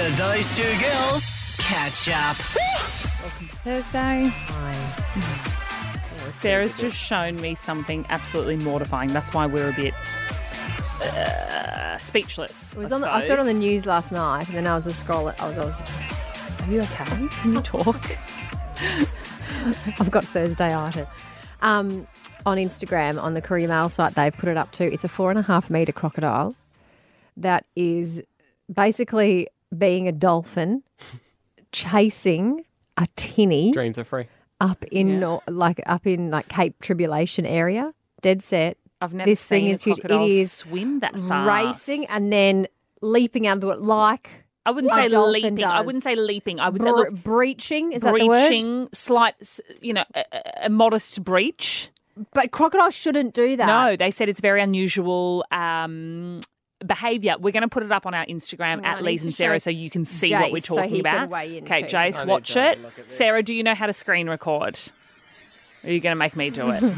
of those two girls catch up. Thursday. Sarah's just shown me something absolutely mortifying. That's why we're a bit speechless. I saw it on the news last night, and then I was a scroll. I was. Are you okay? Can you talk? I've got Thursday-itis. On Instagram, on the Courier Mail site, they've put it up to. It's a 4.5 metre crocodile that is basically being a dolphin chasing a tinny. Dreams are free. Up in Cape Tribulation area, dead set. I've never seen a crocodile swim that fast. Racing and then leaping out of the water like I wouldn't say leaping. Does. I wouldn't say leaping. I would say breaching. Is that the word? Breaching, slight, a modest breach. But crocodiles shouldn't do that. No, they said it's very unusual behaviour. We're going to put it up on our Instagram at Lees and Sarah so you can see what we're talking about. Okay, Jace, watch it. Sarah, do you know how to screen record? Or are you going to make me do it?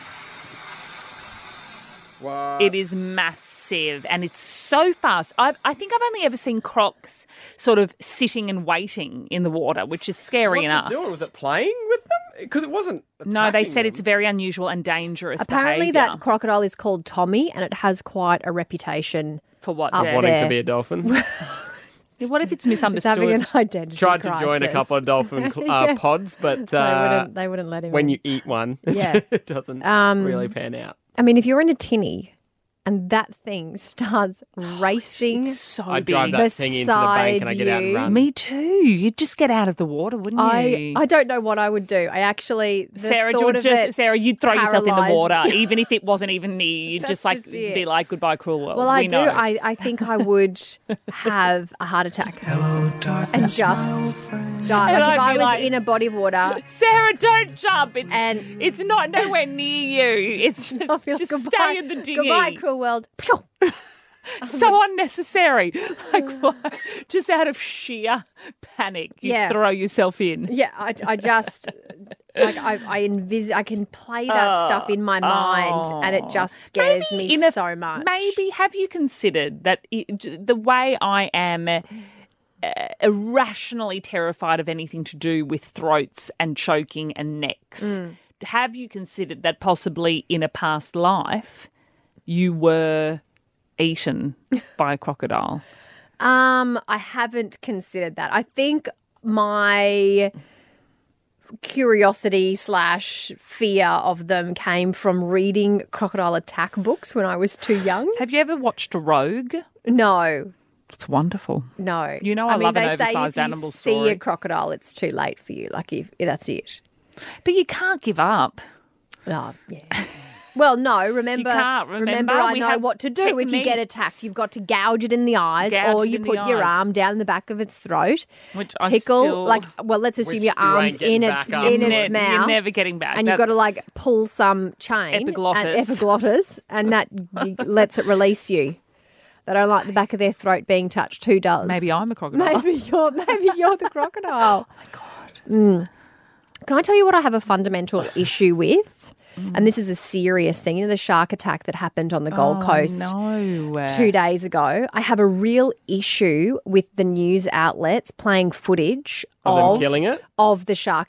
What? It is massive and it's so fast. I think I've only ever seen crocs sort of sitting and waiting in the water, which is scary enough. What's it doing? Was it playing with them? Because it wasn't. No, they said it's very unusual and dangerous. Apparently, behaviour. that crocodile is called Tommy, and it has quite a reputation for what? Wanting to be a dolphin. What if it's misunderstood? It's having an identity Tried crisis. to join a couple of dolphin pods, but they wouldn't let him. When in. you eat one, it doesn't really pan out. I mean, if you're in a tinny and that thing starts racing, it's so I'd big. drive that thing into the bank and I get out and run. Me too. You'd just get out of the water, wouldn't you? I don't know what I would do. I actually Sarah, you'd throw yourself in the water, even if it wasn't even near you. You'd just be like, goodbye, cruel world. Well, I do. I think I would have a heart attack and just die. And Like if I'd be I was in a body of water. Sarah, don't jump. It's not nowhere near you. It's just stay in the dinghy. Goodbye, cruel world. So unnecessary. Like what? Just out of sheer panic, you throw yourself in. Yeah, I just I can play that stuff in my mind, and it just scares me so much. Maybe have you considered that the way I am irrationally terrified of anything to do with throats and choking and necks? Have you considered that possibly in a past life you were eaten by a crocodile? I haven't considered that. I think my curiosity / fear of them came from reading crocodile attack books when I was too young. Have you ever watched Rogue? No. It's wonderful. No. You know I love an oversized animal story. If you see a crocodile, it's too late for you. Like, if that's it. But you can't give up. Oh, yeah. Well, no, remember I know what to do if you get attacked. You've got to gouge it in the eyes, or you put your arm down the back of its throat, tickle, let's assume your arm's in its mouth. You're never getting back. And you've got to pull some chain. Epiglottis, and that lets it release you. They don't like the back of their throat being touched. Who does? Maybe I'm a crocodile. Maybe you're the crocodile. Oh, my God. Can I tell you what I have a fundamental issue with? And this is a serious thing. You know, the shark attack that happened on the Gold Coast 2 days ago. I have a real issue with the news outlets playing footage of them killing it? Of the shark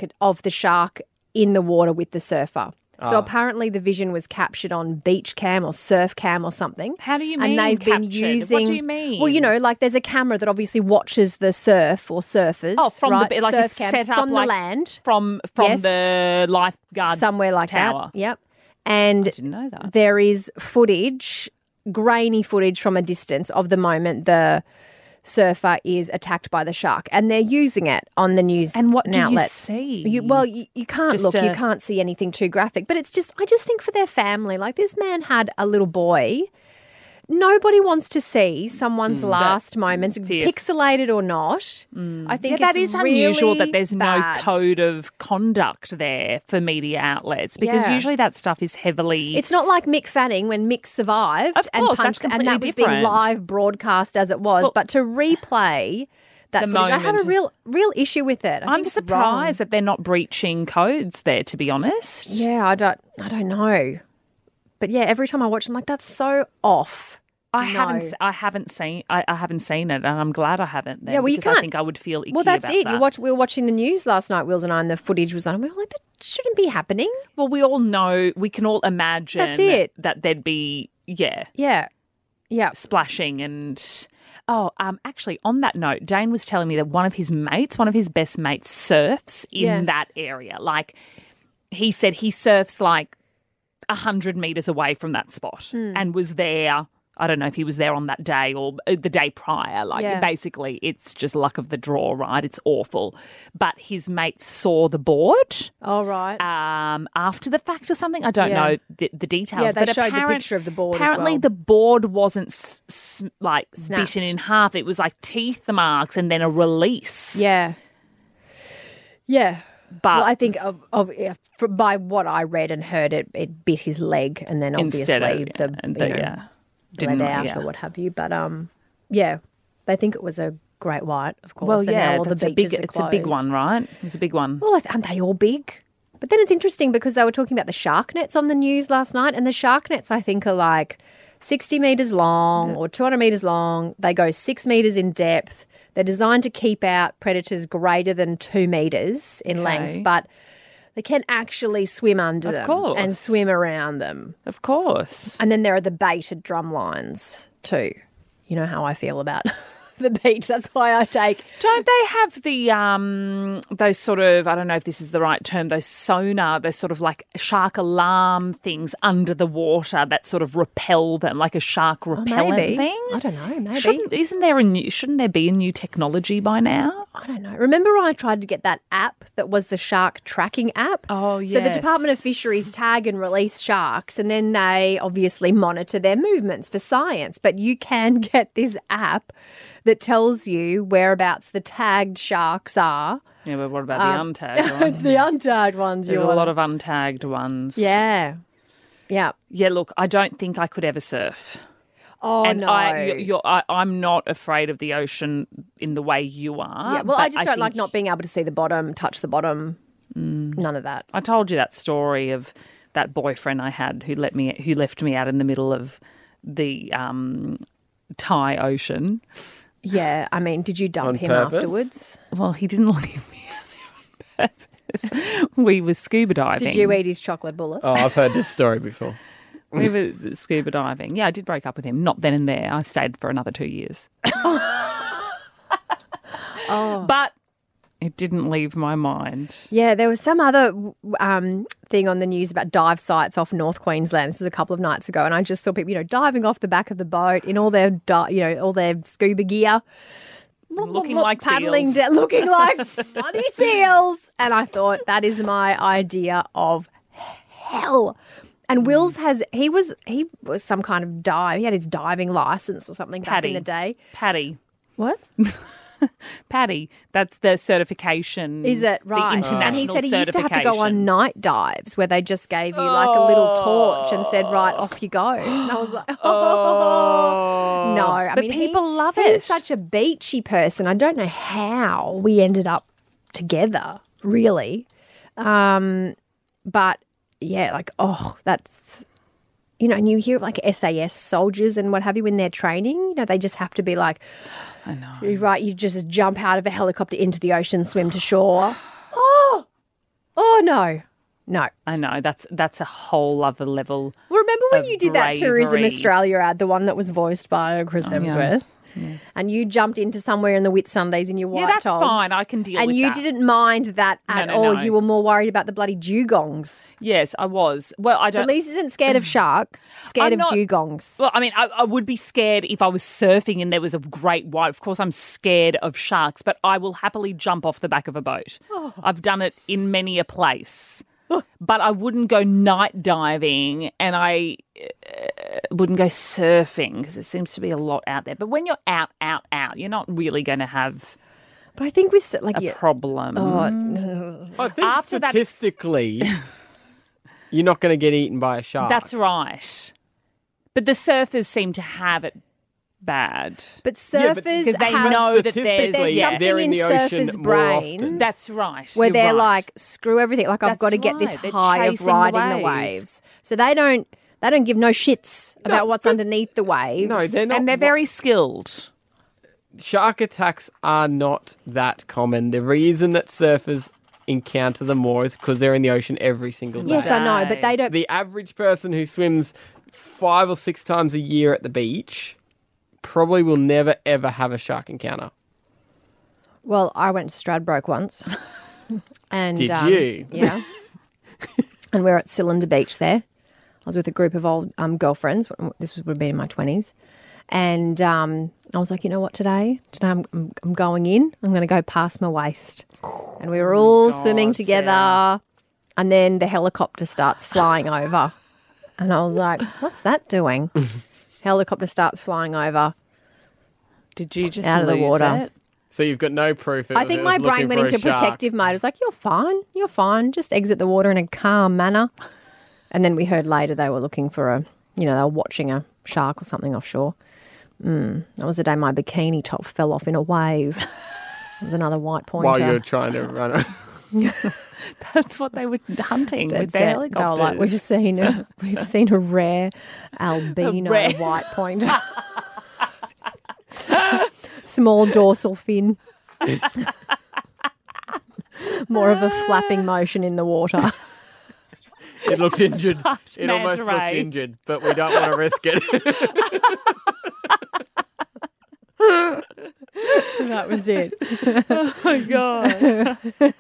in the water with the surfer. So apparently the vision was captured on beach cam or surf cam or something. How do you mean And they've captured? been using. What do you mean? Well, there's a camera that obviously watches the surf or surfers. Oh, from right? the surf it's cam, set up from the land, from the lifeguard somewhere like tower. that. Yep. And I didn't know that. There is footage, grainy footage from a distance of the moment the surfer is attacked by the shark, and they're using it on the news. And what do you outlets. see? You can't look. You can't see anything too graphic. But I just think for their family, like this man had a little boy. Nobody wants to see someone's last moments, pixelated or not. I think that it's is unusual really that there's bad. no code of conduct there for media outlets, because usually that stuff is heavily. It's not like Mick Fanning when Mick survived and punched, and that was being live broadcast as it was. But to replay that footage, I have a real issue with it. I'm surprised that they're not breaching codes there, to be honest. Yeah, I don't know. But yeah, every time I watch it, I'm like, that's so off. I haven't seen it, and I'm glad I haven't. Then, because I think I would feel icky. Well, that's about it. That. We were watching the news last night, Wills and I, and the footage was on. And we were like, that shouldn't be happening. Well, we all know. We can all imagine. That's it. That there'd be yeah, splashing and. Oh, actually, on that note, Dane was telling me that one of his best mates, surfs in that area. Like, he said he surfs like 100 metres away from that spot and was there. I don't know if he was there on that day or the day prior. Basically, it's just luck of the draw, right? It's awful. But his mate saw the board. Oh, right. After the fact or something. I don't know the details. Yeah, they showed the picture of the board apparently as well. The board wasn't bitten in half. It was like teeth marks and then a release. Yeah. Yeah. But I think by what I read and heard, it bit his leg and then obviously bled out or what have you. But they think it was a great white, of course. Well, and all the beaches it's a big one, right? It was a big one. Well, aren't they all big? But then it's interesting because they were talking about the shark nets on the news last night, and the shark nets I think are like 60 metres long or 200 metres long. They go 6 metres in depth. They're designed to keep out predators greater than 2 metres in length, but they can actually swim under them and swim around them. Of course. And then there are the baited drum lines too. You know how I feel about the beach. That's why I take... Don't they have the those sort of, I don't know if this is the right term, those sonar, those sort of like shark alarm things under the water that sort of repel them, like a shark repellent thing? I don't know, maybe. Shouldn't there be a new technology by now? I don't know. Remember when I tried to get that app that was the shark tracking app? Oh, yes. So the Department of Fisheries tag and release sharks, and then they obviously monitor their movements for science. But you can get this app that tells you whereabouts the tagged sharks are. Yeah, but what about the untagged ones? It's the untagged ones. There's a lot of untagged ones. Yeah. Yeah. Yeah, look, I don't think I could ever surf. Oh, and no. I'm not afraid of the ocean in the way you are. Yeah, well, I just don't like not being able to see the bottom, touch the bottom, none of that. I told you that story of that boyfriend I had who left me out in the middle of the Thai Ocean. Yeah, I mean, did you dump him afterwards? Well, he didn't leave me out there on purpose. We were scuba diving. Did you eat his chocolate bullet? Oh, I've heard this story before. We were scuba diving. Yeah, I did break up with him. Not then and there. I stayed for another 2 years. But it didn't leave my mind. Yeah, there was some other thing on the news about dive sites off North Queensland. This was a couple of nights ago, and I just saw people, diving off the back of the boat in all their, all their scuba gear, looking like paddling seals, looking like bloody seals. And I thought that is my idea of hell. And Wills he was some kind of dive. He had his diving license or something back in the day. Paddy. What? Paddy. That's the certification. Is it right? The international And he said he used to have to certification. go on night dives where they just gave you like a little torch and said, right, off you go. And I was like, oh. No. I But mean, people love He it. was such a beachy person. I don't know how we ended up together, really. But yeah, that's, and you hear like SAS soldiers and what have you in their training, they just have to be like, I know. Right, you just jump out of a helicopter into the ocean, swim to shore. Oh no. I know. That's a whole other level. Well, remember when of you did that Tourism bravery. Australia ad, the one that was voiced by Chris Hemsworth? Yes. And you jumped into somewhere in the Whitsundays in your white that's togs. fine. I can deal with that. And you didn't mind that at all. No. You were more worried about the bloody dugongs. Yes, I was. Well, I So don't. Lise isn't scared of sharks, scared I'm of not- dugongs. Well, I mean, I would be scared if I was surfing and there was a great white. Of course, I'm scared of sharks, but I will happily jump off the back of a boat. I've done it in many a place. But I wouldn't go night diving and I wouldn't go surfing because there seems to be a lot out there. But when you're out, you're not really going to have But I think with a problem. I think After that, it's- statistically, you're not going to get eaten by a shark. That's right. But the surfers seem to have it bad. But Yeah, but- surfers Because they have know that there's Statistically, something they're in in the ocean surfers' more brain. often. That's right. where You're they're right. like, screw everything. Like, I've That's got to get this right. They're high of chasing the riding the wave. waves. So they They don't give no shits about what's underneath the waves. No, they're not. And they're very skilled. Shark attacks are not that common. The reason that surfers encounter them more is because they're in the ocean every single day. Yes, I know, but they don't. The average person who swims 5 or 6 times a year at the beach probably will never, ever have a shark encounter. Well, I went to Stradbroke once. And, Did you? Yeah. And we were at Cylinder Beach there. I was with a group of old girlfriends. This would have been in my 20s. And I was like, you know what, today I'm going in. I'm going to go past my waist. And we were all swimming together. Sarah. And then the helicopter starts flying over. And I was like, what's that doing? Helicopter starts flying over. Did you just out of the water? It? So you've got no proof. I think my brain went into protective mode. It was like, you're fine. Just exit the water in a calm manner. And then we heard later they were looking for they were watching a shark or something offshore. That was the day my bikini top fell off in a wave. It was another white pointer. While you were trying to run it. That's what they were hunting with their helicopters. They were like, we've seen a rare albino white pointer. Small dorsal fin. More of a flapping motion in the water. It looked injured. It almost looked injured, but we don't want to risk it. That was it. Oh, my God.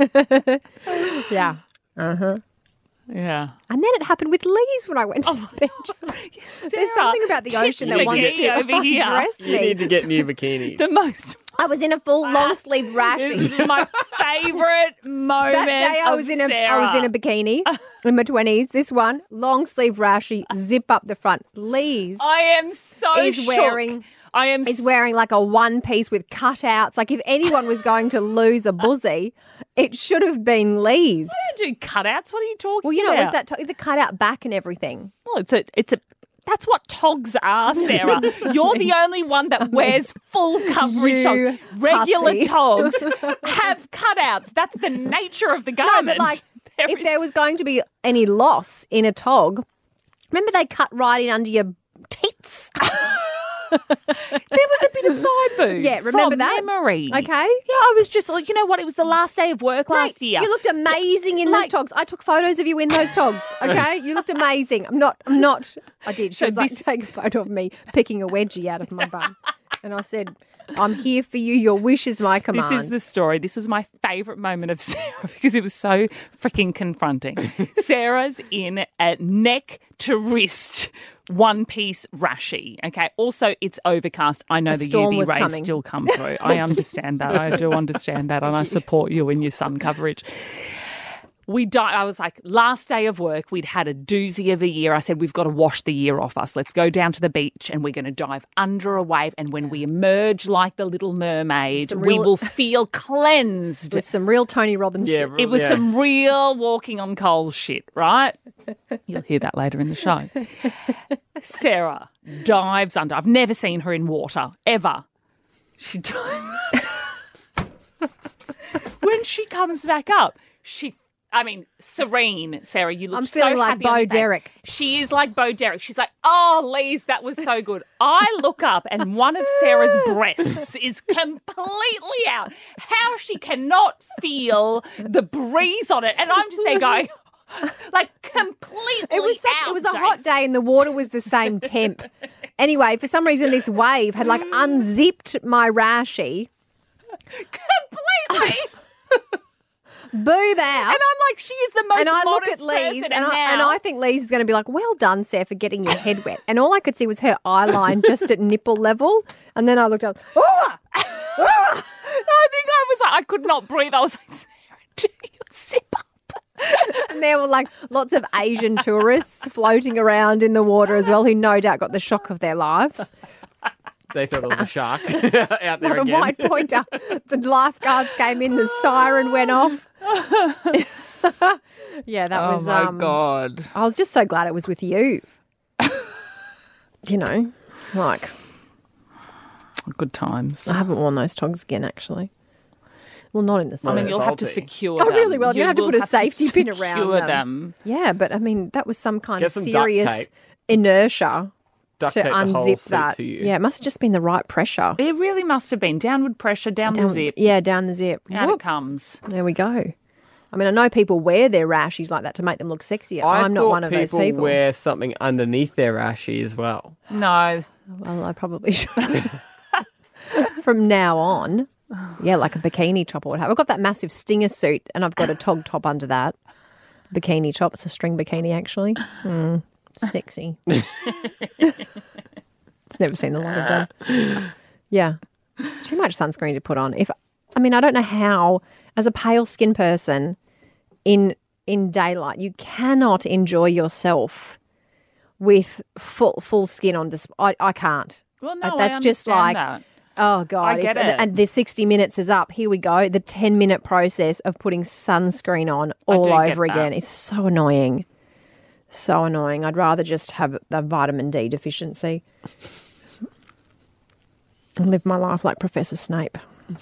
Yeah. Uh-huh. Yeah. And then it happened with Lee's when I went to the beach. Yes, there's something about the ocean that wants to over here. undress me. You need to get new bikinis. The most. I was in a full long sleeve rashy. This is my favourite moment. That day I was in a bikini in my 20s. This one, long sleeve rashy, zip up the front. Lee's I am so shook. Is wearing like a one piece with cutouts. Like if anyone was going to lose a buzzy, it should have been Lee's. I don't do cutouts. What are you talking about? Well, you know, it was that the cutout back and everything. Well, it's a. That's what togs are, Sarah. You're the only one that wears full coverage togs. Regular hussy. togs have cutouts. That's the nature of the garment. No, but like if there was going to be any loss in a tog, remember they cut right in under your tits. There was a bit of side boob. Yeah, remember from that? memory. Okay. Yeah, I was just like, you know what? It was the last day of work last year. You looked amazing in those togs. I took photos of you in those togs. Okay, you looked amazing. I'm not. I did. She was like, take a photo of me picking a wedgie out of my bum, and I said, "I'm here for you. Your wish is my command." This is the story. This was my favourite moment of Sarah because it was so freaking confronting. Sarah's in a neck to wrist one-piece rashi, okay? Also, it's overcast. I know the UV rays still come through. I understand that. I do understand that, and I support you in your sun coverage. I was like, last day of work, we'd had a doozy of a year. I said, we've got to wash the year off us. Let's go down to the beach and we're going to dive under a wave. And when we emerge like the Little Mermaid, we will feel cleansed. With some real Tony Robbins shit. It was some real walking on coals shit, right? You'll hear that later in the show. Sarah dives under. I've never seen her in water, ever. She dives. When she comes back up, serene, Sarah. You look so happy. I'm feeling like Bo Derek. She is like Bo Derek. She's like, oh, Lise, that was so good. I look up and one of Sarah's breasts is completely out. How she cannot feel the breeze on it. And I'm just there going, like, completely It was a hot day and the water was the same temp. Anyway, for some reason, this wave had, like, unzipped my rashi. Completely. Boob out. And I'm like, she is the most modest person. And I think Lise is going to be like, well done, Sarah, for getting your head wet. And all I could see was her eye line just at nipple level. And then I looked up, I think I was like, I could not breathe. I was like, Sarah, do you zip up? And there were like lots of Asian tourists floating around in the water as well, who no doubt got the shock of their lives. They thought it was a shark out there again. The white pointer. The lifeguards came in, the siren went off. Yeah, that was... Oh, my God. I was just so glad it was with you. You know, like... Good times. I haven't worn those togs again, actually. Well, not in the summer. I mean, you'll have to secure them. Oh, really? Well, you have to put a safety pin around them. Yeah, but I mean, that was some kind Get of some serious... duct tape. inertia Duct to tape the whole unzip seat that. to you. Yeah, it must have just been the right pressure. It really must have been. Downward pressure, down the zip. Yeah, down the zip. Out Whoop. it comes. There we go. I mean, I know people wear their rashies like that to make them look sexier. I'm not one of those people. People wear something underneath their rashy as well. No. Well, I probably should. From now on, yeah, like a bikini top or whatever. I've got that massive Stinger suit and I've got a tog top under that. Bikini top. It's a string bikini, actually. Sexy. It's never seen the light of day. Yeah. It's too much sunscreen to put on. I don't know how, as a pale skin person in daylight, you cannot enjoy yourself with full skin on display. I can't. Well, no, that's I just like, that. oh God. I get it. And the 60 minutes is up. Here we go. The 10-minute process of putting sunscreen on all over again. It's so annoying. So annoying. I'd rather just have a vitamin D deficiency and live my life like Professor Snape.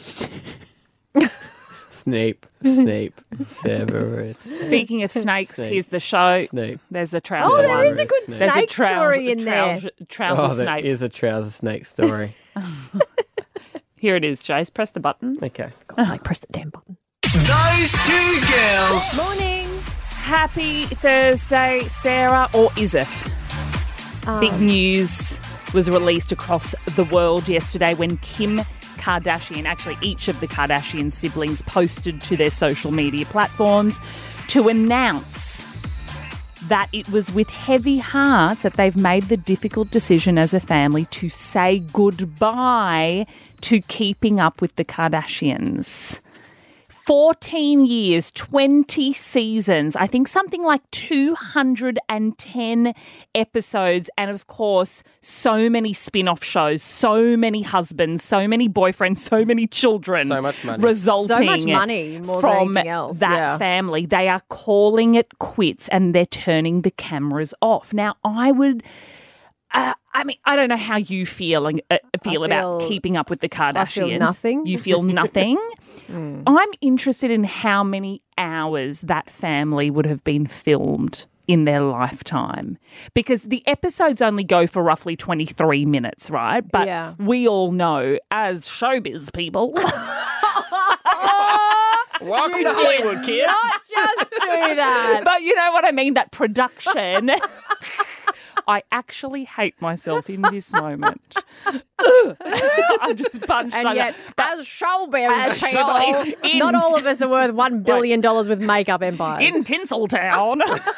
Snape, Severus. Speaking of snakes, here's the show. Snape. There's a trouser. Oh, there is a good There's snake story in there. Trouser There snake. is a trouser snake story. Here it is, Jace. Press the button. Okay. God's sake, press the damn button. Those two girls. Morning. Happy Thursday, Sarah, or is it? Big news was released across the world yesterday when Kim Kardashian, actually each of the Kardashian siblings, posted to their social media platforms to announce that it was with heavy hearts that they've made the difficult decision as a family to say goodbye to keeping up with the Kardashians. 14 years, 20 seasons, I think something like 210 episodes, and of course, so many spin-off shows, so many husbands, so many boyfriends, so many children. So much money. Resulting So much money, more from than anything else. that family. They are calling it quits and they're turning the cameras off. Now, I would... I don't know how you feel about keeping up with the Kardashians. I feel nothing. You feel nothing? I'm interested in how many hours that family would have been filmed in their lifetime. Because the episodes only go for roughly 23 minutes, right? But we all know, as showbiz people... Welcome to Hollywood, kid. Not just do that. But you know what I mean? That production... I actually hate myself in this moment. I'm just punched. And yet, as showbiz people, people, not all of us are worth $1 billion with makeup empires. In Tinseltown.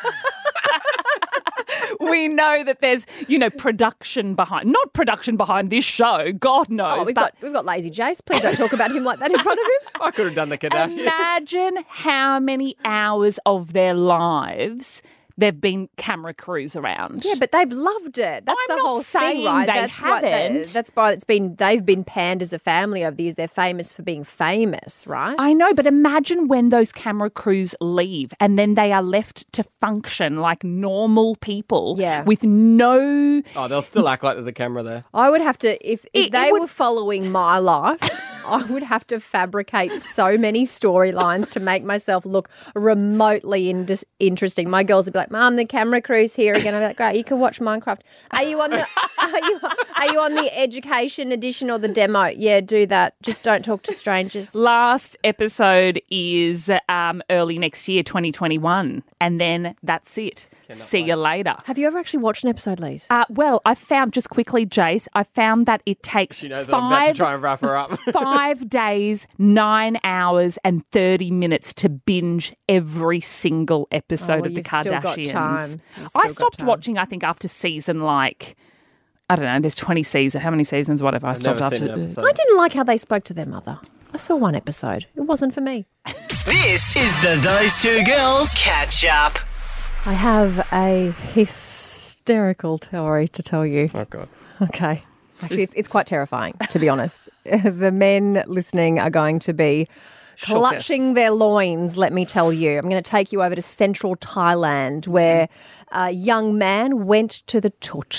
We know that there's, production behind, not production behind this show, God knows. Oh, we've got Lazy Jace. Please don't talk about him like that in front of him. I could have done the Kardashians. Imagine how many hours of their lives they've been camera crews around. Yeah, but they've loved it. That's I'm the not whole saying thing, right? they That's haven't. That's why they've been panned as a family over the years. They're famous for being famous, right? I know, but imagine when those camera crews leave and then they are left to function like normal people with no... Oh, they'll still act like there's a camera there. I would have to, if they were following my life, I would have to fabricate so many storylines to make myself look remotely interesting. My girls would be like, Mum, the camera crew's here again. I'd be like, great, you can watch Minecraft. Are you on the education edition or the demo? Yeah, do that. Just don't talk to strangers. Last episode is early next year, 2021. And then that's it. See you later. Have you ever actually watched an episode, Lise? Well, I found, just quickly, Jace, I found that it takes She knows that I'm about to try and wrap her up. 5 days, 9 hours and 30 minutes to binge every single episode of the Kardashians. I stopped watching, I think, after season I don't know, there's 20 seasons. How many seasons, whatever. I stopped after. I didn't like how they spoke to their mother. I saw one episode. It wasn't for me. This is the Those Two Girls Catch Up. I have a hysterical story to tell you. Oh, God. Okay. Actually, it's quite terrifying, to be honest. The men listening are going to be clutching their loins, let me tell you. I'm going to take you over to central Thailand where a young man went to the Tut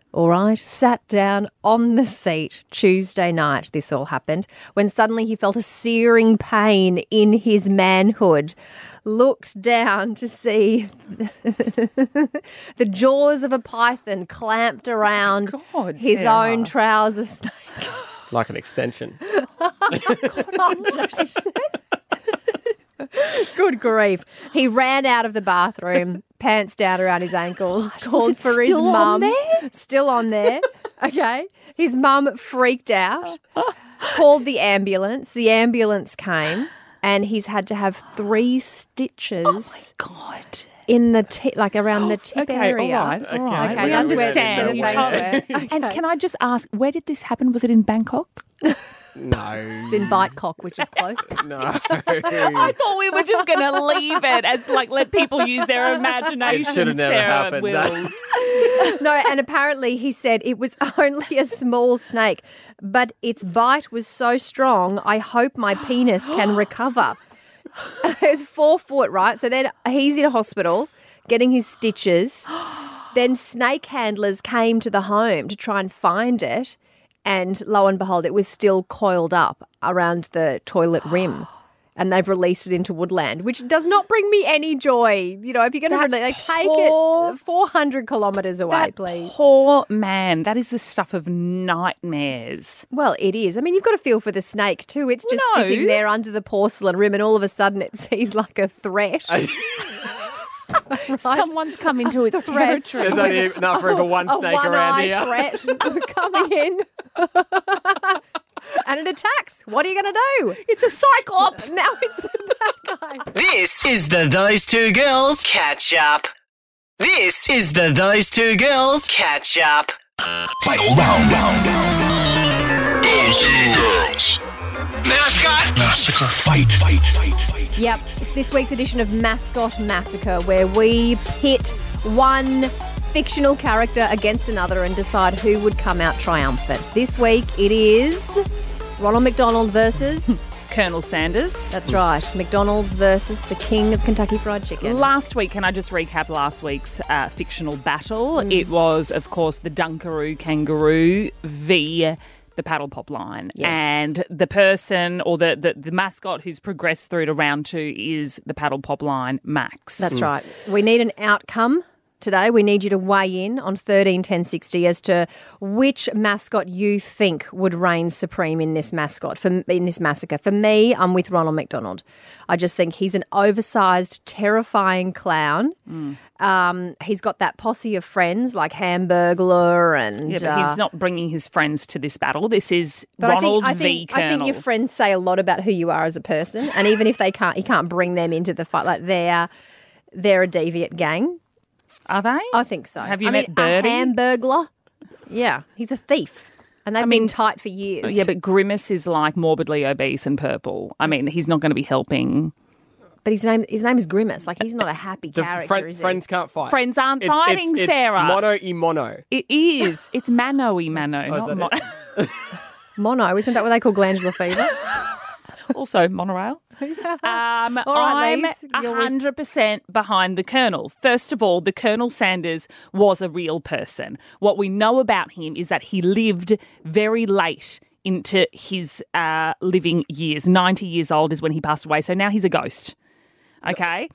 all right, sat down on the seat Tuesday night, this all happened, when suddenly he felt a searing pain in his manhood, looked down to see the jaws of a python clamped around his own trouser snake. Like an extension. Good grief. He ran out of the bathroom, pants down around his ankles, called for his mum. Still on there. Okay. His mum freaked out, called the ambulance. The ambulance came, and he's had to have 3 stitches. Oh, my God. In the around the tip area. All right. Okay, we that's understand. where okay. And can I just ask, where did this happen? Was it in Bangkok? No. It's in Bitecock, which is close. No. I thought we were just going to leave it as let people use their imagination. It should have never happened. Wills. No, and apparently he said it was only a small snake, but its bite was so strong, I hope my penis can recover. It's 4 foot, right? So then he's in a hospital getting his stitches. Then snake handlers came to the home to try and find it. And lo and behold, it was still coiled up around the toilet rim. And they've released it into woodland, which does not bring me any joy. You know, if you're going to take it 400 kilometres away, please. Poor man. That is the stuff of nightmares. Well, it is. I mean, you've got to feel for the snake too. It's just sitting there under the porcelain rim and all of a sudden it sees like a threat. Right? Someone's come into its territory. There's only enough room for one snake around here. Threat coming in. And it attacks. What are you going to do? It's a cyclops. Now it's the bad guy. This is the Those Two Girls Catch Up. This is the Those Two Girls Catch Up. Final round. Those Two Girls. Mascot. Massacre. Fight. Yep, it's this week's edition of Mascot Massacre, where we pit one fictional character against another and decide who would come out triumphant. This week it is Ronald McDonald versus Colonel Sanders. That's right. McDonald's versus the King of Kentucky Fried Chicken. Last week, can I just recap last week's fictional battle? It was, of course, the Dunkaroo Kangaroo v. the Paddle Pop line. Yes. And the person or the mascot who's progressed through to round 2 is the Paddle Pop line, Max. That's right. We need an outcome today. We need you to weigh in on 13 10 60 as to which mascot you think would reign supreme in this massacre. For me, I'm with Ronald McDonald. I just think he's an oversized, terrifying clown. He's got that posse of friends like Hamburglar and... Yeah, but he's not bringing his friends to this battle. This is Ronald v. Colonel. I think your friends say a lot about who you are as a person, and even if he can't bring them into the fight. Like they're a deviant gang. Are they? I think so. Have you met Birdie? A Hamburglar? Yeah, he's a thief. And they've been tight for years. Yeah, but Grimace is like morbidly obese and purple. I mean, he's not going to be helping. But his name is Grimace. Like, he's not a happy character, is he? Friends can't fight. Friends aren't fighting, Sarah. It's mono-y-mono. It is. It's mano-y-mano, not mono. Mono, isn't that what they call glandular fever? Also, monorail. All right, I'm ladies, 100% behind the Colonel. First of all, the Colonel Sanders was a real person. What we know about him is that he lived very late into his living years. 90 years old is when he passed away. So now he's a ghost. Okay.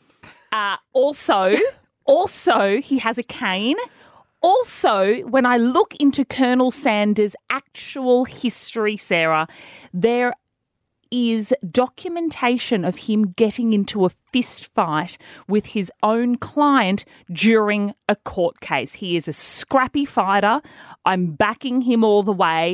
Also, he has a cane. Also, when I look into Colonel Sanders' actual history, Sarah, there is documentation of him getting into a fist fight with his own client during a court case. He is a scrappy fighter. I'm backing him all the way.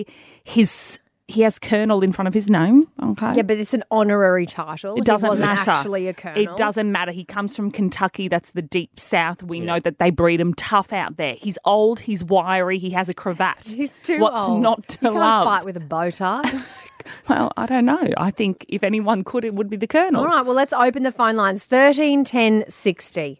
He has Colonel in front of his name. Okay. Yeah, but it's an honorary title. It doesn't he wasn't matter. Actually a colonel. It doesn't matter. He comes from Kentucky. That's the deep south. We know that they breed him tough out there. He's old. He's wiry. He has a cravat. He's too What's old. not to you love? Can't fight with a bow tie. Well, I don't know. I think if anyone could, it would be the Colonel. All right, well, let's open the phone lines. 13 10 60.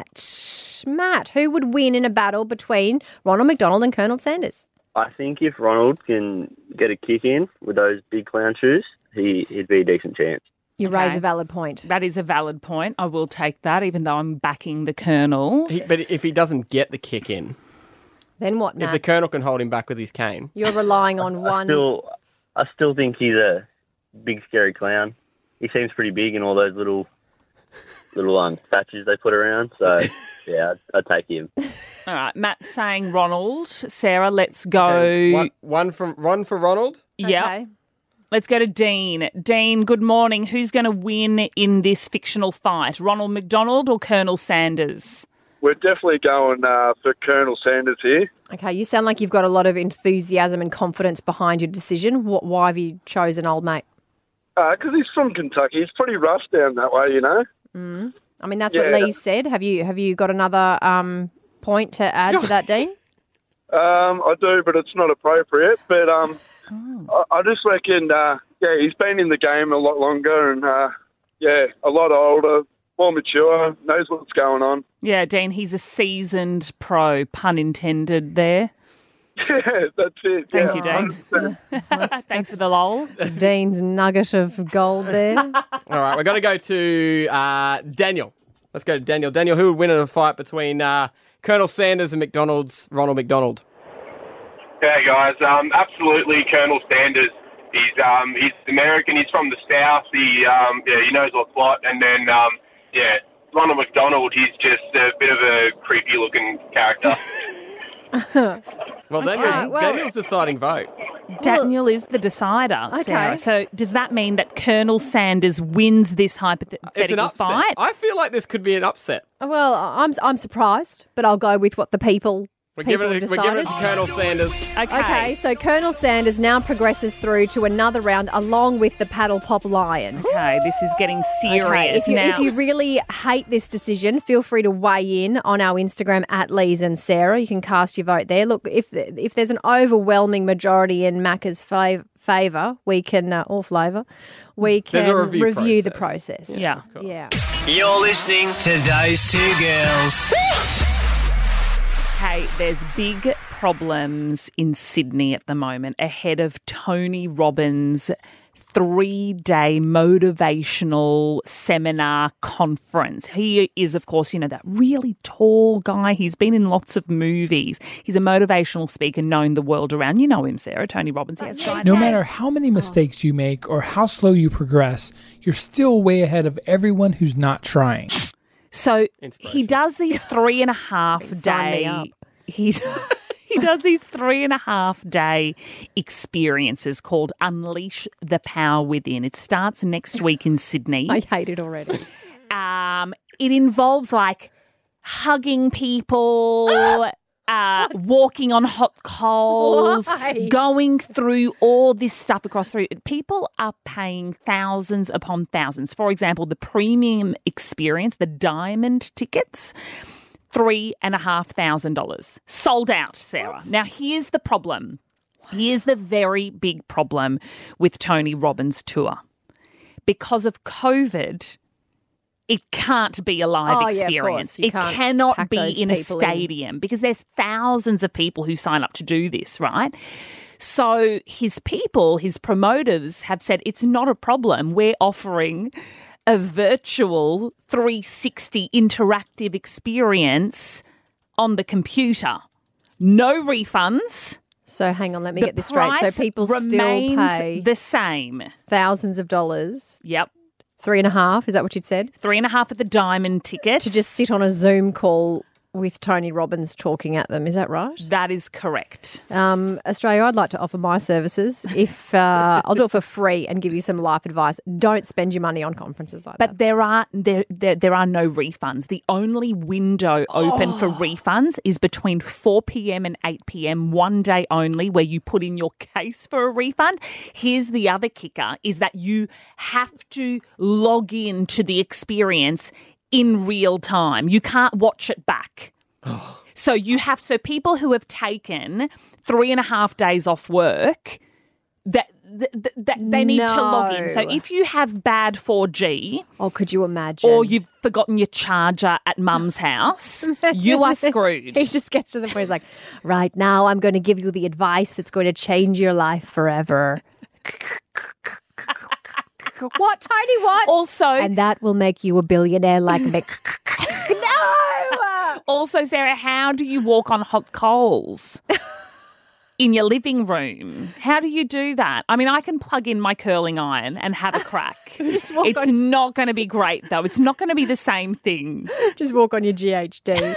Matt, who would win in a battle between Ronald McDonald and Colonel Sanders? I think if Ronald can get a kick in with those big clown shoes, he'd be a decent chance. You raise a valid point. That is a valid point. I will take that, even though I'm backing the Colonel. But if he doesn't get the kick in... Then what, Matt? If the Colonel can hold him back with his cane. You're relying on one. I still think he's a big, scary clown. He seems pretty big in all those little statues they put around. So, yeah, I'd take him. All right, Matt's saying Ronald. Sarah, let's go. Okay. One for Ronald? Yeah. Okay. Let's go to Dean. Dean, good morning. Who's going to win in this fictional fight, Ronald McDonald or Colonel Sanders? We're definitely going for Colonel Sanders here. Okay, you sound like you've got a lot of enthusiasm and confidence behind your decision. Why have you chosen old mate? Because he's from Kentucky. He's pretty rough down that way, you know. I mean, that's what Lee said. Have you got another point to add to that, Dean? I do, but it's not appropriate. But I just reckon, he's been in the game a lot longer and, a lot older, more mature, knows what's going on. Yeah, Dean, he's a seasoned pro, pun intended there. Yeah, that's it. Thank you, Dean. Thanks for the lol. Dean's nugget of gold there. All right, we're going to go to Daniel. Let's go to Daniel. Daniel, who would win in a fight between Colonel Sanders and Ronald McDonald? Yeah, guys, absolutely Colonel Sanders. He's American. He's from the South. He knows what's what. And then, Ronald McDonald, he's just a bit of a creepy-looking character. Well, Daniel's deciding vote. Daniel is the decider, Sarah. So does that mean that Colonel Sanders wins this hypothetical fight? I feel like this could be an upset. Well, I'm surprised, but I'll go with what the people We're giving it to Colonel Sanders. Okay, so Colonel Sanders now progresses through to another round along with the Paddle Pop Lion. Okay, this is getting serious now. If you really hate this decision, feel free to weigh in on our Instagram at Lees and Sarah. You can cast your vote there. Look, if there's an overwhelming majority in Macca's favour, we can, or flavour, we can review the process. Yeah. You're listening to Those Two Girls. Hey, there's big problems in Sydney at the moment ahead of Tony Robbins' 3-day motivational seminar conference. He is, of course, that really tall guy. He's been in lots of movies. He's a motivational speaker known the world around. You know him, Sarah, Tony Robbins. No matter how many mistakes you make or how slow you progress, you're still way ahead of everyone who's not trying. So he does these 3.5 day. He does these 3.5 day experiences called Unleash the Power Within. It starts next week in Sydney. I hate it already. It involves like hugging people. Walking on hot coals, going through all this stuff people are paying thousands upon thousands. For example, the premium experience, the diamond tickets, $3,500 sold out, Sarah. Now, here's the problem. Here's the very big problem with Tony Robbins' tour. Because of COVID, it can't be a live experience. It cannot be in a stadium because there's thousands of people who sign up to do this, right? So his promoters have said it's not a problem. We're offering a virtual 360 interactive experience on the computer. No refunds. So hang on, let me get this straight. So people still pay the same. Thousands of dollars. Yep. 3.5, is that what you'd said? 3.5 at the diamond ticket. To just sit on a Zoom call with Tony Robbins talking at them, is that right? That is correct. Australia, I'd like to offer my services. If I'll do it for free and give you some life advice. Don't spend your money on conferences like that. But there are no refunds. The only window open for refunds is between 4 p.m. and 8 p.m. one day only, where you put in your case for a refund. Here's the other kicker, is that you have to log in to the experience in real time. You can't watch it back. So people who have taken 3.5 days off work, that they need to log in. So if you have bad 4G, could you imagine? Or you've forgotten your charger at mum's house, you are screwed. He just gets to the point, he's like, right now I'm going to give you the advice that's going to change your life forever. What, Tony, what? Also... And that will make you a billionaire like me. No! Also, Sarah, how do you walk on hot coals? In your living room. How do you do that? I mean, I can plug in my curling iron and have a crack. It's not going to be great, though. It's not going to be the same thing. Just walk on your GHD.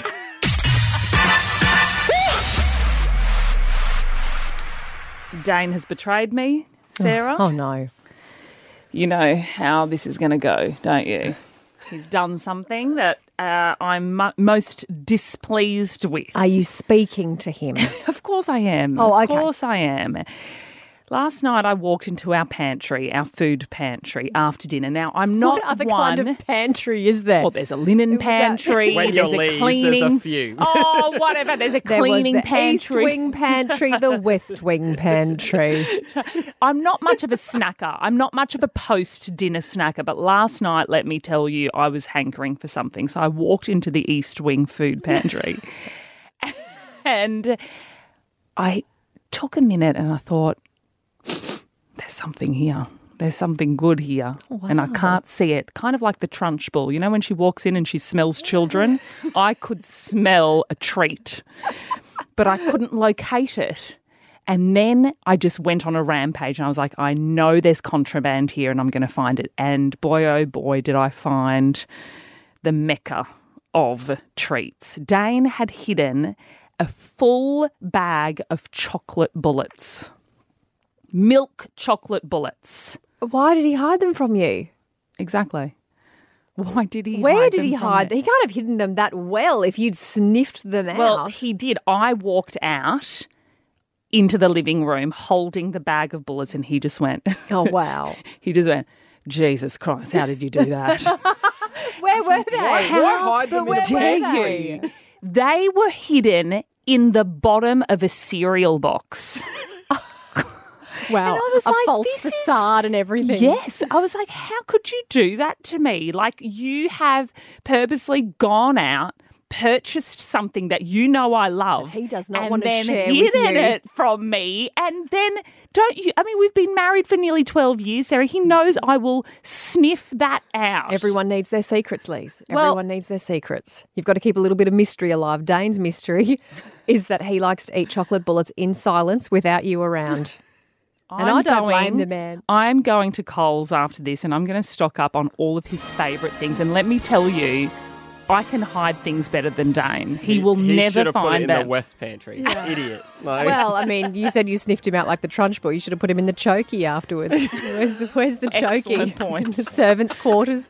Dane has betrayed me, Sarah. Oh, no. You know how this is going to go, don't you? He's done something that I'm most displeased with. Are you speaking to him? Of course I am. Oh, okay. Of course I am. Last night I walked into our pantry, our food pantry, after dinner. Now, I'm not What other kind of pantry is there? Well, there's a linen pantry. When there's you a leave, cleaning. there's a few. Oh, whatever. There's a cleaning there was the pantry. East Wing pantry, the West Wing pantry. I'm not much of a snacker. I'm not much of a post-dinner snacker. But last night, let me tell you, I was hankering for something. So I walked into the East Wing food pantry. And I took a minute and I thought, there's something here. There's something good here. Wow. And I can't see it. Kind of like the Trunchbull. You know when she walks in and she smells children? I could smell a treat, but I couldn't locate it. And then I just went on a rampage and I was like, I know there's contraband here and I'm going to find it. And boy, oh boy, did I find the mecca of treats. Dane had hidden a full bag of chocolate bullets. Milk chocolate bullets. Why did he hide them from you? Exactly. Why did he Where hide did them he from hide me? them? He can't have hidden them that well if you'd sniffed them out. Well, he did. I walked out into the living room holding the bag of bullets and he just went... Oh, wow. He just went, Jesus Christ, how did you do that? Where were they? Why hide them in the dare you? They were hidden in the bottom of a cereal box. Wow, and I was a like, false this facade and everything. Yes. I was like, how could you do that to me? Like, you have purposely gone out, purchased something that you know I love. He does not want to share and with then you. hidden it from me. And then don't you... I mean, we've been married for nearly 12 years, Sarah. He knows I will sniff that out. Everyone needs their secrets, Lise. Well- Everyone needs their secrets. You've got to keep a little bit of mystery alive. Dane's mystery is that he likes to eat chocolate bullets in silence without you around. And I don't blame the man. I'm going to Coles after this and I'm going to stock up on all of his favourite things. And let me tell you, I can hide things better than Dane. He will never find put it them. in the West pantry. Yeah. Idiot. No. Well, I mean, you said you sniffed him out like the Trunchbull. You should have put him in the chokey afterwards. Where's the chokey? Excellent point. The servants' quarters.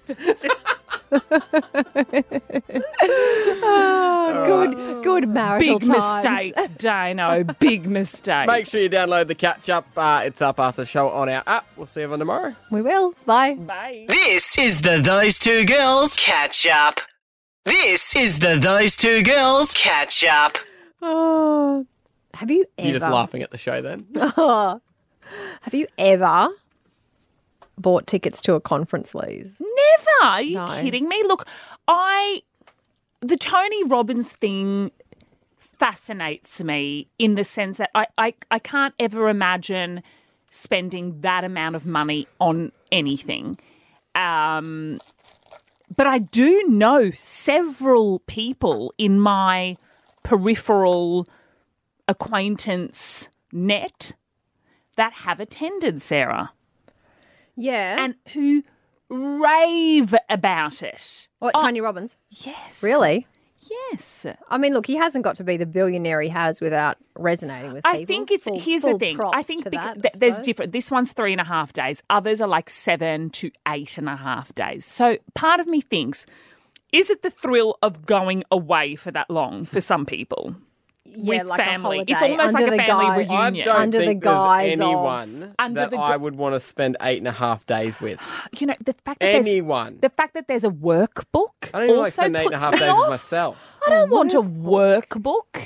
Good marital Big times. mistake, Dano. Big mistake. Make sure you download the catch up. It's up after the show on our app. We'll see everyone tomorrow. We will. Bye. Bye. This is the Those Two Girls Catch Up. This is the Those Two Girls Catch Up. Oh, have you ever? You're just laughing at the show then? Have you ever bought tickets to a conference, Lise? Never. Are you No. kidding me? Look, the Tony Robbins thing fascinates me in the sense that I can't ever imagine spending that amount of money on anything. But I do know several people in my peripheral acquaintance net that have attended, Sarah, Yeah. and who rave about it. What, Tony Robbins? Yes. Really? Yes. I mean, look, he hasn't got to be the billionaire he has without resonating with people. I think it's, here's the full thing. props I think to because that, I there's suppose. different. This one's 3.5 days. Others are like 7 to 8.5 days. So part of me thinks, is it the thrill of going away for that long for some people? Yeah, with like family. a holiday. It's almost under like a the family guise- reunion. I don't Under the think there's guise of- anyone Under that the I would want to spend 8.5 days with. You know, the fact that Anyone. the fact that there's a workbook I don't even like also spend puts 8.5 me days off. with myself. I don't want a workbook.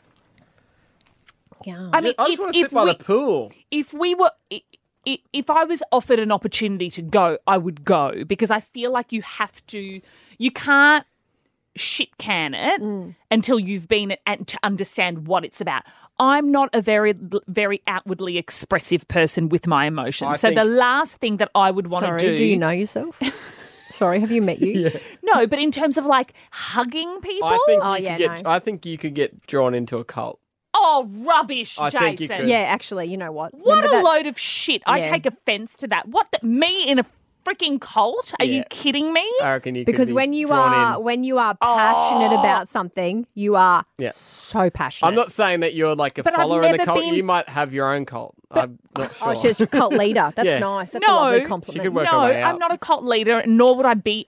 Yeah. I mean, I just want to sit by the pool. if we were, if I was offered an opportunity to go, I would go because I feel like you can't shit can it until you've been it and to understand what it's about. I'm not a very, very outwardly expressive person with my emotions. I So think- the last thing that I would want to Sorry, do. do you know yourself? Sorry, have you met you? Yeah. No, but in terms of like hugging people. I think you could get drawn into a cult. Oh, rubbish, I think you Jason. could. Yeah, actually, you know what? What Remember a that- load of shit. I Yeah. take offence to that. What, me in a freaking cult? Are you kidding me? I reckon you Because could be when you drawn are passionate about something, you are Yeah. so passionate. I'm not saying that you're like a But I've follower in the never cult. been- You might have your own cult. I'm not sure. Oh, she's a cult leader. That's Yeah. nice. That's No. a lovely She compliment. could work No, her way out. I'm not a cult leader, nor would I be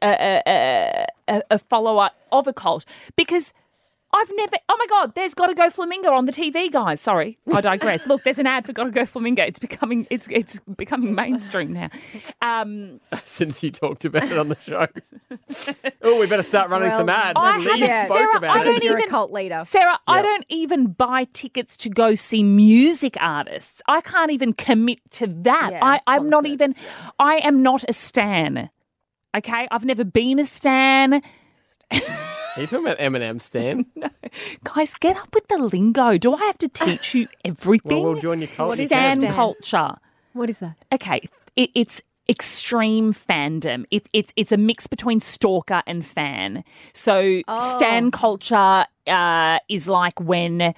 a follower of a cult because I've never. Oh my God, there's Gotta Go Flamingo on the TV, guys. Sorry, I digress. Look, there's an ad for Gotta Go Flamingo. It's becoming mainstream now. Since you talked about it on the show. Oh, we better start running some ads. I Lee haven't- spoke Sarah, about I don't it. You're even- a cult leader. Sarah, I Yeah. don't even buy tickets to go see music artists. I can't even commit to that. Yeah, I'm not concerts, even. I am not a stan. Okay, I've never been a stan. Are you talking about Eminem, Stan? Guys, get up with the lingo. Do I have to teach you everything? Well, we'll join your cult. What is Stan Stan? culture. What is that? Okay, it's extreme fandom. It's a mix between stalker and fan. So stan culture is like when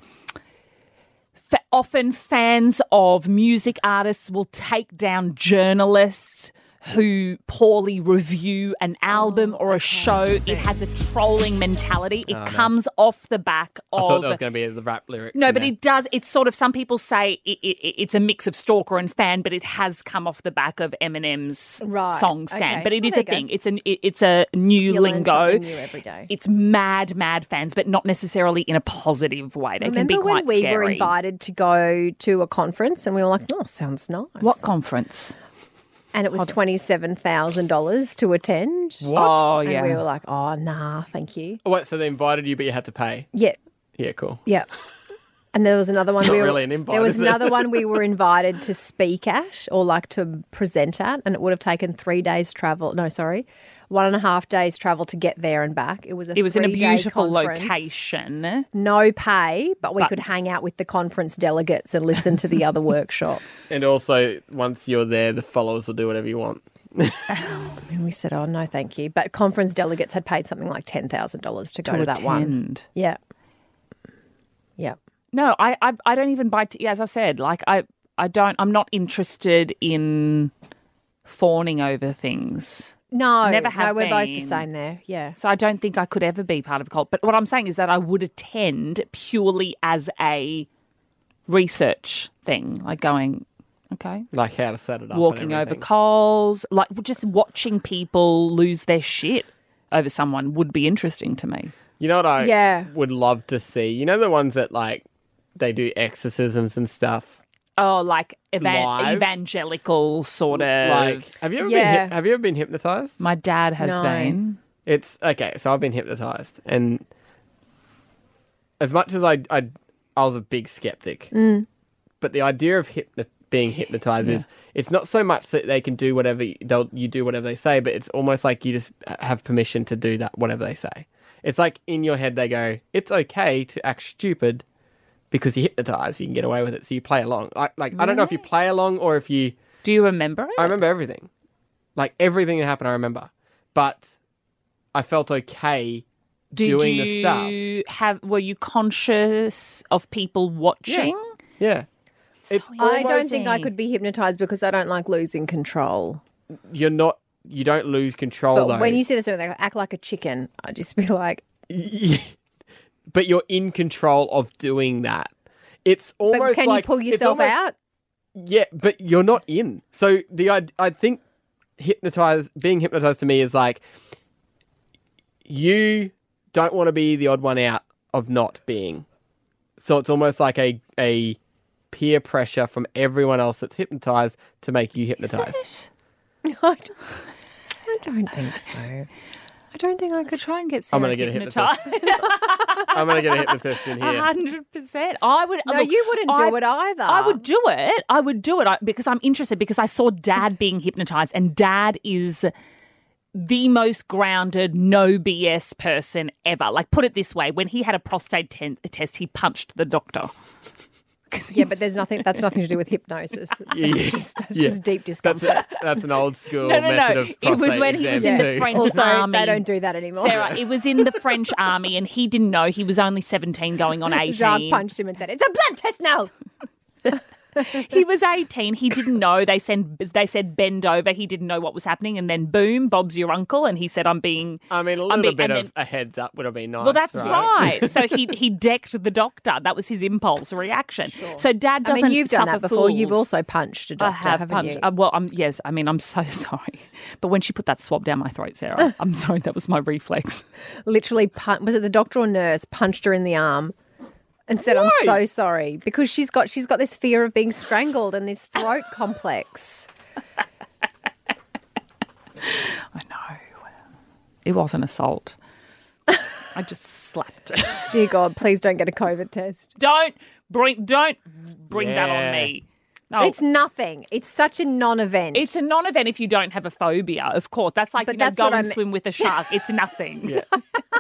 often fans of music artists will take down journalists who poorly review an album or a show. It has a trolling mentality. It comes off the back I of... thought that was going to be the rap lyrics. No, in but there. it does. It's sort of, some people say it's a mix of stalker and fan, but it has come off the back of Eminem's Right, song stand. okay. But it Well, is there a you go. thing. It's a new You learn lingo. something new every day. It's mad fans, but not necessarily in a positive way. They can Remember be quite when we scary. were invited to go to a conference and we were like, oh, sounds nice. What conference? And it was $27,000 to attend. What? Oh, And yeah. we were like, oh, nah, thank you. Oh, wait, so they invited you, but you had to pay? Yeah, Yeah, cool. yeah. And there was another one. Not really an invite, there was is it? another one we were invited to speak at or like to present at, and it would have taken 3 days travel. No, sorry, 1.5 days travel to get there and back. It was It was in a 3-day beautiful conference. location. No pay, but we could hang out with the conference delegates and listen to the other workshops. And also, once you're there, the followers will do whatever you want. And we said, oh, no, thank you. But conference delegates had paid something like $10,000 to go to that one. attend. Yeah. Yeah. No, I don't even buy. As I said, like I'm not interested in fawning over things. No, Never have we're both the been. same there. Yeah. So I don't think I could ever be part of a cult. But what I'm saying is that I would attend purely as a research thing, like going, okay, Like how to set it up. walking and over everything. coals, like just watching people lose their shit over someone would be interesting to me. You know what I Yeah. would love to see? You know the ones that like they do exorcisms and stuff. Oh, like Live? evangelical sort of. Like, have you ever been hypnotized? My dad has No. been. It's okay. So I've been hypnotized, and as much as I was a big skeptic, but the idea of being hypnotized is it's not so much that they can do whatever you do whatever they say, but it's almost like you just have permission to do that whatever they say. It's like in your head they go, it's okay to act stupid because you're hypnotized. You can get away with it, so you play along. I don't know if you play along or if you. Do you remember it? I remember everything, like everything that happened. I remember, but I felt okay doing the stuff. Were you conscious of people watching? Yeah. It's I don't think I could be hypnotized because I don't like losing control. you don't lose control But though. when you see this, they act like a chicken. I just be like, but you're in control of doing that. It's almost but can like you pull it's yourself almost- out? Yeah, but you're not in. So I think being hypnotized to me is like you don't want to be the odd one out of not being. So it's almost like a peer pressure from everyone else that's hypnotized to make you hypnotized. I don't think so. I don't think I could. Let's try and get Sarah I'm gonna get a hypnotised. I'm going to get a hypnotist in here. 100%. I would. No, look, you wouldn't do it either. I would do it. Because I'm interested, because I saw Dad being hypnotised, and Dad is the most grounded, no BS person ever. Like, put it this way, when he had a prostate test, he punched the doctor. Yeah, but that's nothing to do with hypnosis. That's just deep discomfort. That's an old school method of prostate it was when he was in the French also, army. They don't do that anymore. Sarah, it was in the French army and he didn't know. He was only 17 going on 18. Jacques punched him and said, "It's a blood test now." He was 18. He didn't know. They said bend over. He didn't know what was happening. And then boom, Bob's your uncle. And he said, a little bit of a heads up would have been nice. Well, that's right. So he decked the doctor. That was his impulse reaction. Sure. So Dad doesn't you've done that before. Fools. You've also punched a doctor, haven't you? Yes. I'm so sorry. But when she put that swab down my throat, Sarah, I'm sorry. That was my reflex. Literally, was it the doctor or nurse punched her in the arm? And said, "I'm so sorry," because she's got this fear of being strangled and this throat complex. I know. It was an assault. I just slapped her. Dear God, please don't get a COVID test. Don't bring that on me. No. It's nothing. It's such a non-event. It's a non-event if you don't have a phobia, of course. That's like, go and swim with a shark. It's nothing. Yeah.